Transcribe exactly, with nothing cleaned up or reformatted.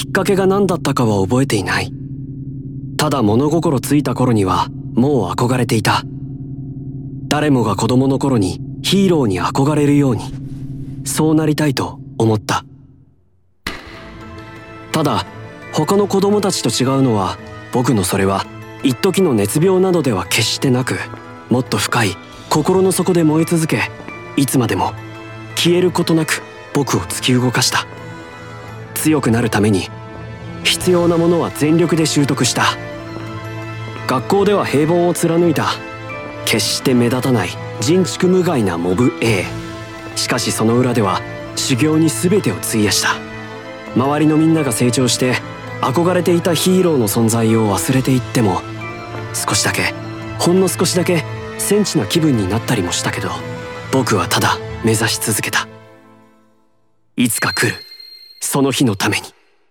っかけが何だったかは覚えていない。ただ物心ついた頃にはもう憧れていた。誰もが子供の頃にヒーローに憧れるように、そうなりたいと思った。ただ他の子供たちと違うのは、僕のそれは一時の熱病などでは決してなく、もっと深い心の底で燃え続け、いつまでも消えることなく僕を突き動かした。強くなるために必要なものは全力で習得した。学校では平凡を貫いた。決して目立たない人畜無害なモブ A。 しかしその裏では修行に全てを費やした。周りのみんなが成長して憧れていたヒーローの存在を忘れていっても、少しだけ、ほんの少しだけセンチな気分になったりもしたけど、僕はただ目指し続けた。いつか来るその日のために。